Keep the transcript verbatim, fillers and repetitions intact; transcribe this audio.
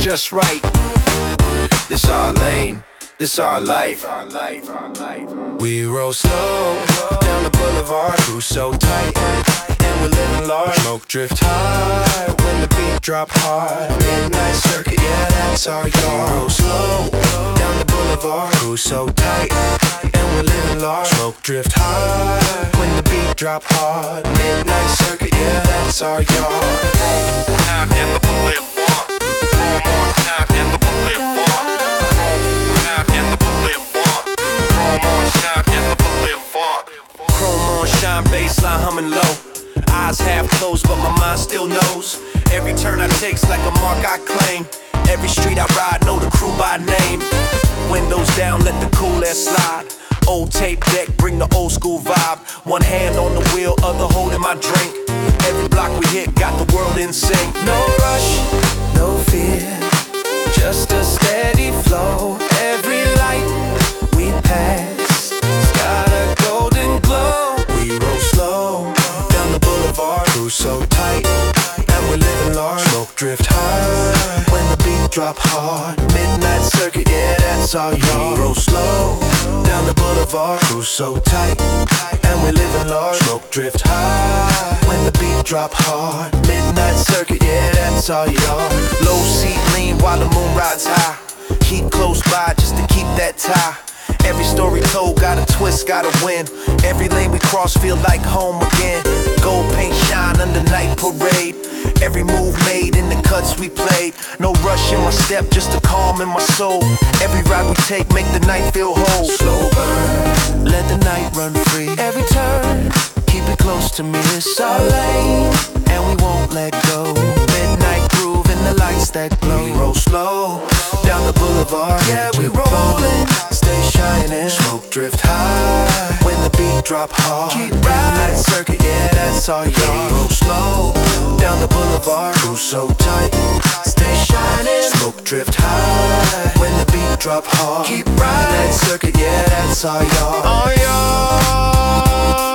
just right. This our lane, this our life. We roll slow down the boulevard, cruise so tight, and we're living large. Smoke drift high when the beat drop hard. Midnight circuit, yeah, that's our yard. We roll slow down the boulevard, cruise so tight, and we're living large. Smoke drift high when the beat drop hard. Midnight circuit, yeah, that's our yard. Time in the boulevard. Time in the boulevard. Time in the boulevard. Chrome on, shine in the boulevard. Chrome on, shine, baseline humming low. Eyes half closed, but my mind still knows. Every turn I take's like a mark I claim. Every street I ride, know the crew by name. Windows down, let the cool air slide. Old tape deck, bring the old school vibe. One hand on the wheel, other holding my drink. Every block we hit, got the world in sync. No rush, no fear, just a steady flow. Every light we pass got a golden glow. We roll slow down the boulevard, cruise so tight, and we're living large. Smoke drift high when the beat drop hard. Midnight circuit, yeah, that's our yard. We roll slow down the boulevard, cruise so tight, and we're living large. Smoke drift high when the beat drop hard. Midnight circuit, yeah, that's our yard. Low seat lean while the moon rides high. Keep close by just to keep that tie. Every story told got a twist, got a win. Every lane we cross feel like home again. Gold paint shine under night parade. Every move made in the cuts we played. No rush in my step, just a calm in my soul. Every ride we take make the night feel whole. Slow burn, let the night run free. Every turn, keep it close to me. It's our lane, and we won't let go. Midnight groove in the lights that glow. We roll slow down the boulevard, yeah, we rollin'. Stay shining, smoke drift high when the beat drop hard. Keep riding, circuit, yeah, that's our yard. Roll slow down the boulevard, cruise so tight, stay shining, smoke drift high when the beat drop hard. Keep riding, circuit, yeah, that's our yard. Our yard.